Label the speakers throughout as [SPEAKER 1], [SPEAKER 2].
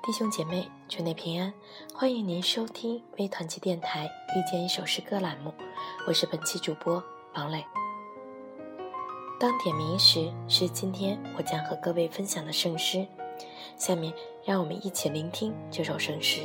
[SPEAKER 1] 弟兄姐妹，主内平安，欢迎您收听微团契电台遇见一首诗歌栏目，我是本期主播王磊。当点名时是今天我将和各位分享的圣诗，下面让我们一起聆听这首圣诗。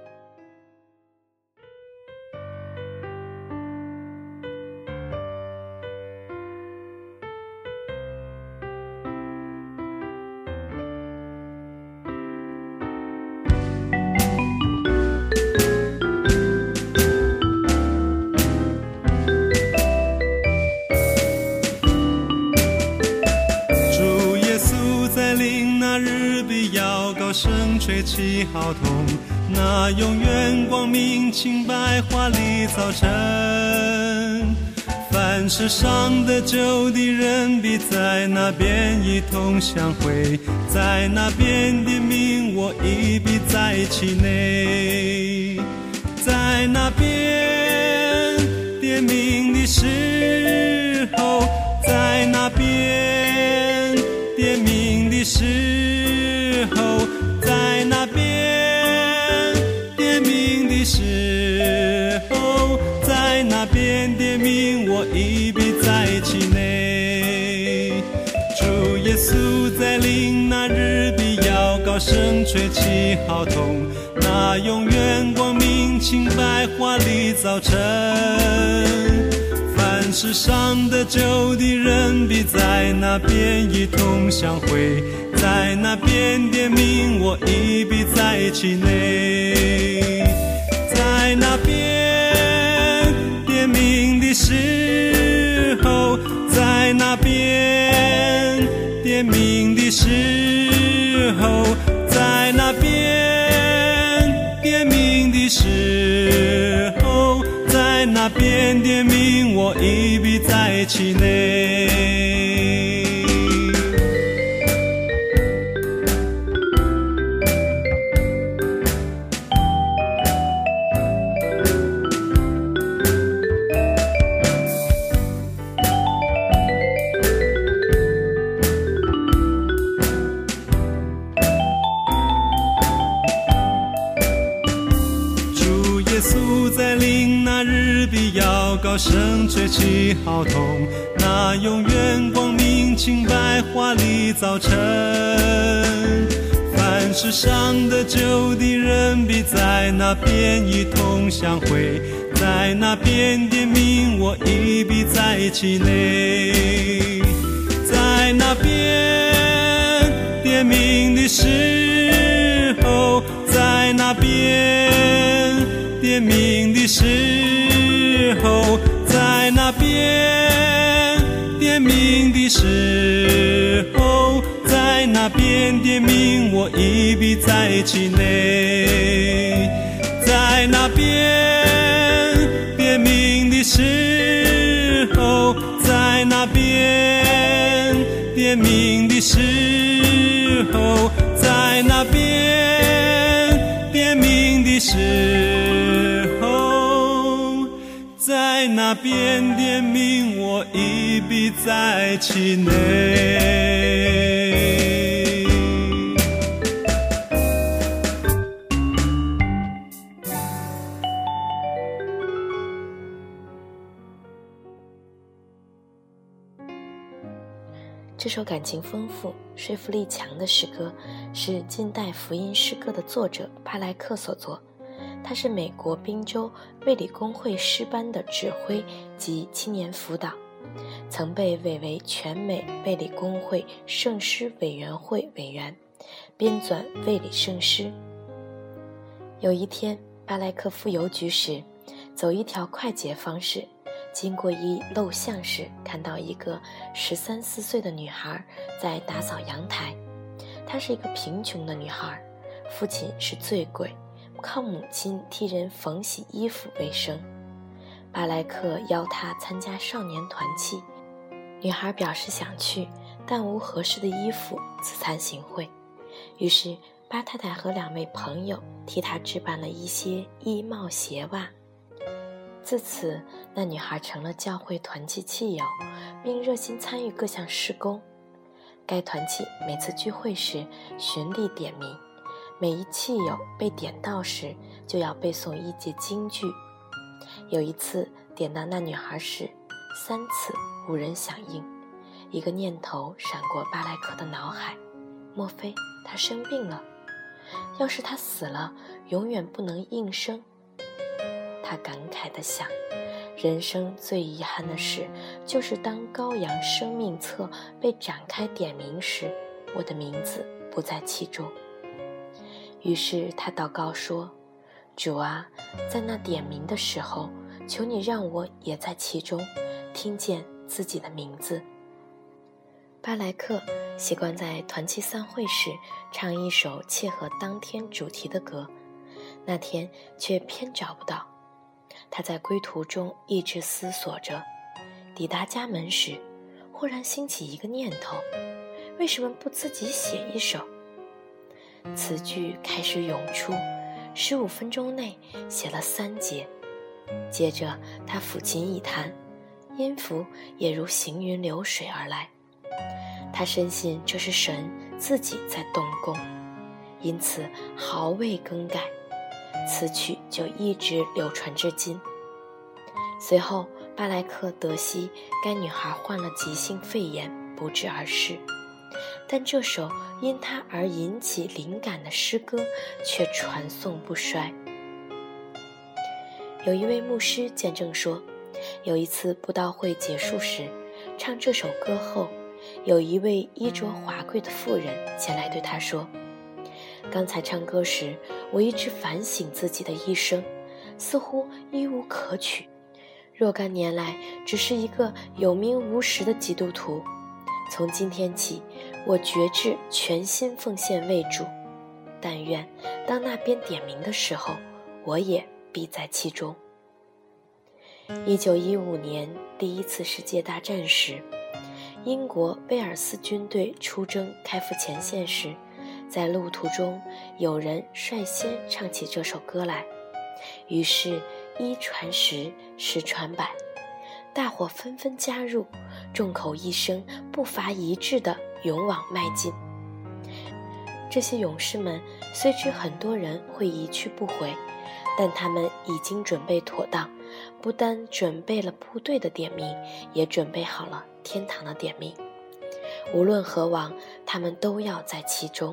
[SPEAKER 2] 声吹起号筒，那永远光明清白华丽早晨，凡世上的救的人必在那边一同相会，在那边点名我已必在其内，在那边点名的时候，在那边点名的时候，在那边点名的时候，在那边点名我已必在其内。主耶稣在临那日必要高声吹起号筒，那永远光明清白华丽早晨，凡世上的救的人必在那边一同相会，在那边点名我已必在其内，在那边点名的时候，在那边点名的时候，在那边点名的时候，在那边点名我已必在其内。在临那日必要高声吹起号筒，那永远光明清白华丽早晨，凡世上的救的人必在那边一同相会，在那边点名我已必在其内，在那边点名的时候，在那边点名的时候，在那边点名的时候，在那边点名我已必在其内，在那边点名的时候，在那边点名的时候，在那边点名的时候，在那边点名我已必在其内。
[SPEAKER 1] 这首感情丰富、说服力强的诗歌是近代福音诗歌的作者巴莱克所作。他是美国宾州卫理公会诗班的指挥及青年辅导，曾被委为全美卫理公会圣诗委员会委员，编纂卫理圣诗。有一天，巴莱克赴邮局时，走一条快捷方式，经过一陋巷时，看到一个13、14岁的女孩在打扫阳台。她是一个贫穷的女孩，父亲是醉鬼，靠母亲替人缝洗衣服为生。巴莱克邀她参加少年团契，女孩表示想去，但无合适的衣服自惭形秽。于是巴太太和2位朋友替她置办了一些衣帽鞋袜。自此，那女孩成了教会团契契友，并热心参与各项事工。该团契每次聚会时循例点名， 每一器友被点到时，就要背诵一节京剧。有一次点到那女孩时，3次无人响应。一个念头闪过巴莱克的脑海，莫非他生病了？要是他死了，永远不能应声。他感慨地想，人生最遗憾的事，就是当羔羊生命册被展开点名时，我的名字不在其中。于是他祷告说，主啊，在那点名的时候，求你让我也在其中，听见自己的名字。巴莱克习惯在团契散会时唱一首切合当天主题的歌，那天却偏找不到。他在归途中一直思索着，抵达家门时，忽然兴起一个念头，为什么不自己写一首？词句开始涌出，15分钟内写了3节。接着他抚琴一弹，音符也如行云流水而来。他深信这是神自己在动工，因此毫未更改，此曲就一直流传至今。随后巴莱克得悉该女孩患了急性肺炎，不治而逝，但这首因他而引起灵感的诗歌却传颂不衰。有一位牧师见证说，有一次布道会结束时，唱这首歌后，有一位衣着华贵的妇人前来对他说，刚才唱歌时，我一直反省自己的一生，似乎一无可取，若干年来只是一个有名无实的基督徒。从今天起，我决志全心奉献为主，但愿当那边点名的时候，我也必在其中。1915年第一次世界大战时，英国威尔斯军队出征开赴前线时，在路途中有人率先唱起这首歌来，于是一传十，十传百，大伙纷纷加入，众口一声，步伐一致地勇往迈进。这些勇士们虽知很多人会一去不回，但他们已经准备妥当，不单准备了部队的点名，也准备好了天堂的点名。无论何往，他们都要在其中。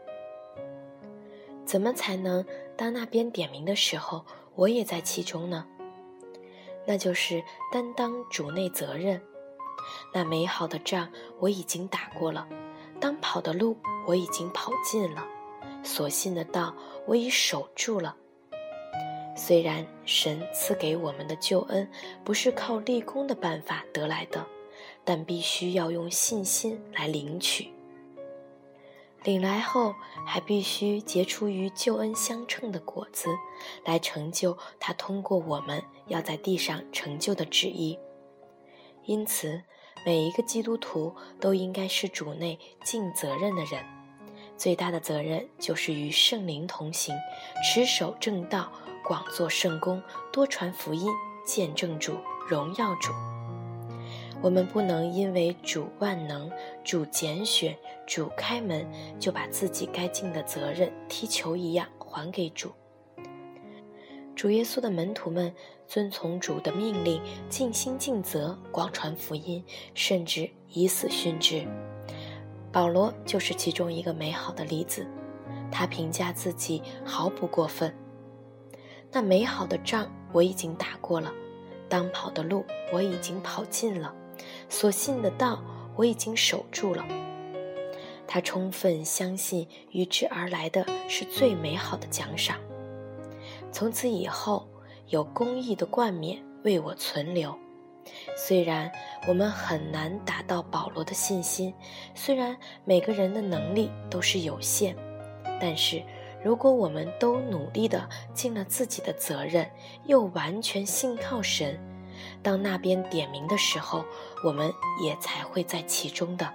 [SPEAKER 1] 怎么才能当那边点名的时候，我也在其中呢？那就是担当主内责任。那美好的仗我已经打过了，当跑的路我已经跑尽了，所信的道我已守住了。虽然神赐给我们的救恩不是靠立功的办法得来的，但必须要用信心来领取。领来后还必须结出与救恩相称的果子，来成就他通过我们要在地上成就的旨意。因此每一个基督徒都应该是主内尽责任的人，最大的责任就是与圣灵同行，持守正道，广做圣工，多传福音，见证主，荣耀主。我们不能因为主万能，主拣选，主开门，就把自己该尽的责任踢球一样还给主。主耶稣的门徒们遵从主的命令，尽心尽责，广传福音，甚至以死殉之。保罗就是其中一个美好的例子，他评价自己毫不过分。那美好的仗我已经打过了，当跑的路我已经跑尽了，所信的道我已经守住了。他充分相信与之而来的是最美好的奖赏。从此以后，有公义的冠冕为我存留。虽然我们很难达到保罗的信心，虽然每个人的能力都是有限，但是如果我们都努力地尽了自己的责任，又完全信靠神，当那边点名的时候，我们也才会在其中的。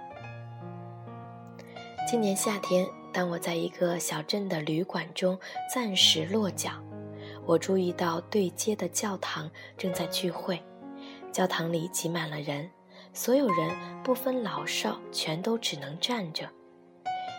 [SPEAKER 1] 今年夏天，当我在一个小镇的旅馆中暂时落脚，我注意到对街的教堂正在聚会，教堂里挤满了人，所有人不分老少，全都只能站着。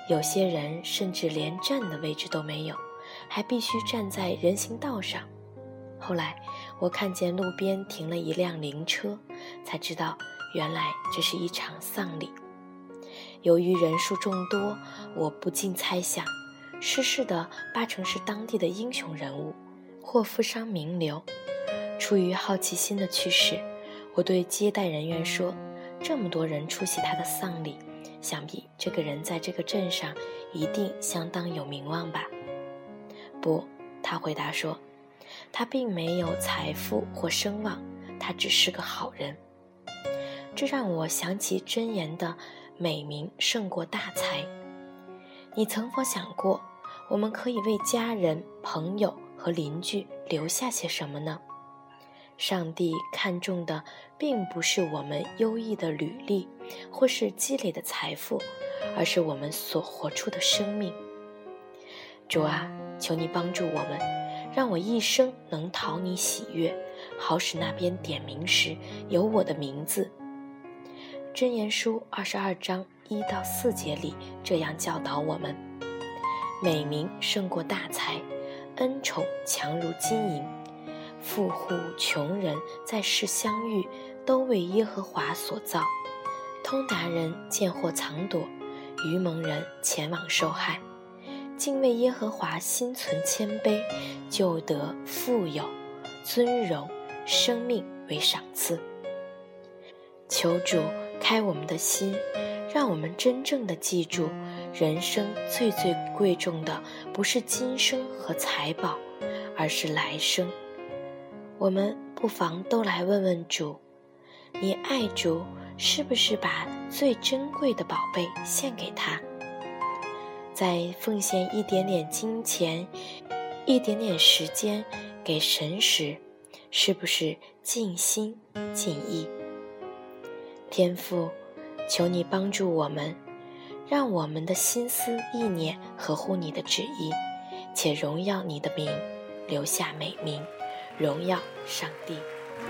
[SPEAKER 1] 有些人甚至连站的位置都没有，还必须站在人行道上。后来我看见路边停了一辆灵车，才知道原来这是一场丧礼。由于人数众多，我不禁猜想，逝世的八成是当地的英雄人物或富商名流。出于好奇心的驱使，我对接待人员说，这么多人出席他的丧礼，想必这个人在这个镇上一定相当有名望吧。不，他回答说，他并没有财富或声望，他只是个好人。这让我想起箴言的美名胜过大财。你曾否想过，我们可以为家人、朋友和邻居留下些什么呢？上帝看重的并不是我们优异的履历或是积累的财富，而是我们所活出的生命。主啊，求你帮助我们，让我一生能讨你喜悦，好使那边点名时有我的名字。箴言书22章1到4节里这样教导我们：美名胜过大财，恩宠强如金银。富户穷人在世相遇，都为耶和华所造。通达人见祸藏躲，愚蒙人前往受害。敬畏耶和华，心存谦卑，就得富有、尊荣、生命为赏赐。求主开我们的心，让我们真正的记住，人生最贵重的不是今生和财宝，而是来生。我们不妨都来问问主，你爱主是不是把最珍贵的宝贝献给他？在奉献一点点金钱、一点点时间给神时，是不是尽心尽意？天父，求你帮助我们，让我们的心思意念合乎你的旨意，且荣耀你的名，留下美名，荣耀上帝。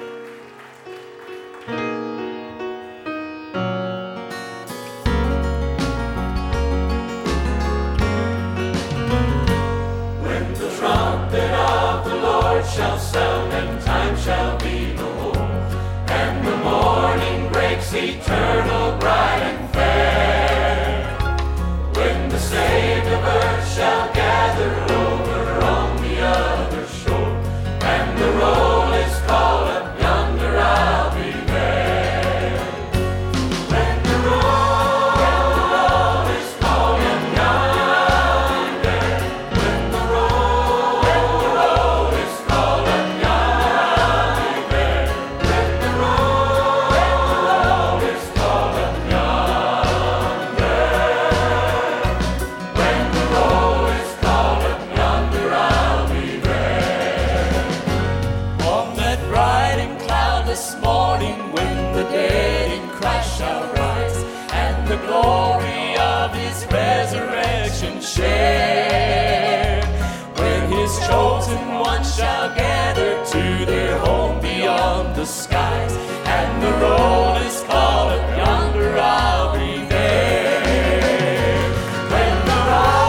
[SPEAKER 3] Shall sound and time shall be no more, and the morning breaks eternal, bright and fair, when the saved of earth shall gather over on the other shore, and the roll is called up yonder, I'll be there. When the roll is called up yonder, when the roll is called up yonder, I'll be there. When the roll is called up yonder, when the roll is called up yonder, I'll be there. On that bright and cloudless morning, when the dead in Christ shall rise, and the glory of his resurrection share, when his chosen ones shall gather to their home beyond the skies, and the roll is called up yonder, I'll be there. When the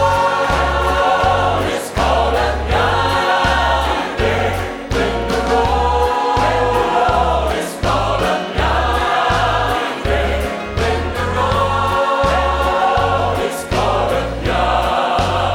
[SPEAKER 3] roll is called up yonder, I'll be there. When the roll is called up yonder, I'll be there. When the roll is called up yonder.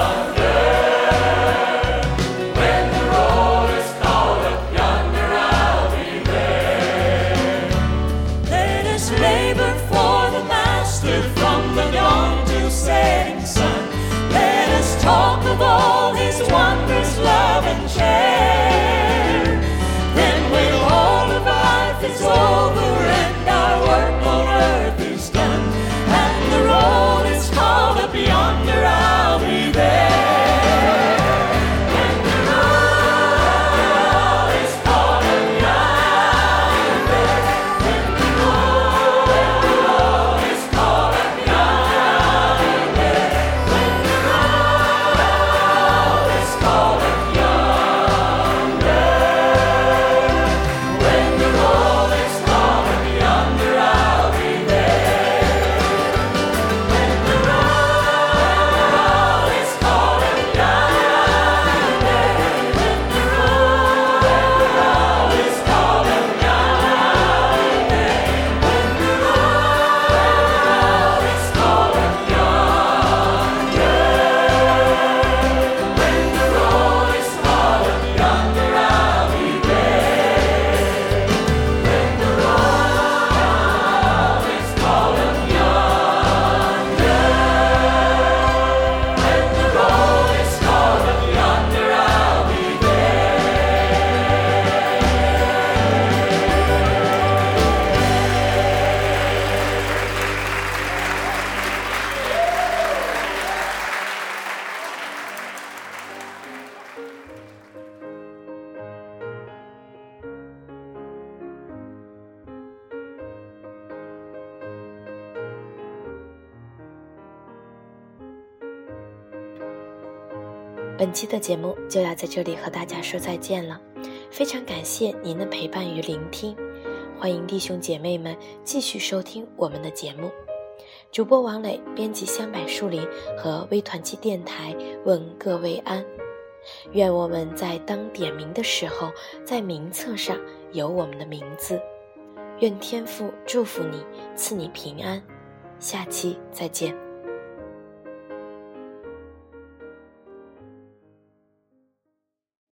[SPEAKER 1] 本期的节目就要在这里和大家说再见了，非常感谢您的陪伴与聆听，欢迎弟兄姐妹们继续收听我们的节目。主播王磊，编辑香柏树林和微团契电台问各位安。愿我们在当点名的时候，在名册上有我们的名字。愿天父祝福你，赐你平安。下期再见。